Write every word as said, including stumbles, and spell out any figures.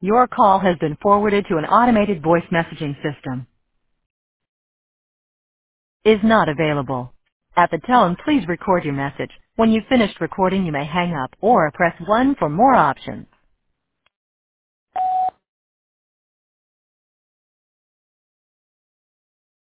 Your call has been forwarded to an automated voice messaging system. Is not available. At the tone, please record your message. When you've finished recording, you may hang up or press one for more options.